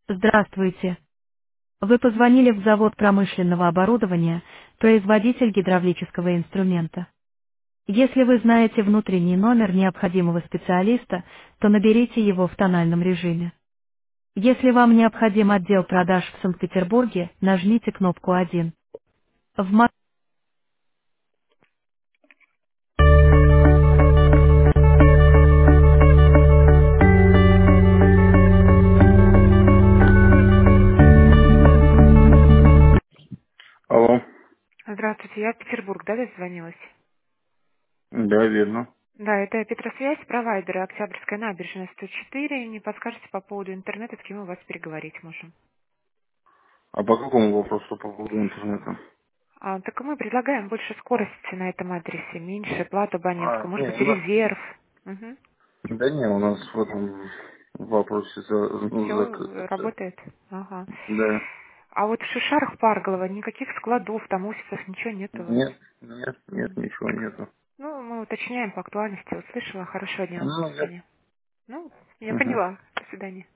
Здравствуйте. Вы позвонили в завод промышленного оборудования, производитель гидравлического инструмента. Если вы знаете внутренний номер необходимого специалиста, то наберите его в тональном режиме. Если вам необходим отдел продаж в Санкт-Петербурге, нажмите кнопку 1. В Мо- Алло. Здравствуйте, я в Петербург, да, дозвонилась? Да, верно. Да, это Петросвязь, провайдеры Октябрьская набережная 104. Не подскажете по поводу интернета, с кем у вас переговорить можем? А по какому вопросу по поводу интернета? Так мы предлагаем больше скорости на этом адресе, меньше плату абонентскую, может Не, быть, у нас... резерв. Угу. Да не, у нас в этом вопросе Все работает? Ага. да. А вот в Шишарах Парголова никаких складов, там офисов, ничего нету. Вот. Нет, ничего нету. Ну, мы уточняем по актуальности. Услышала. Хорошего дня. До Ну, свидания. Ну, я Мгм. поняла. До свидания.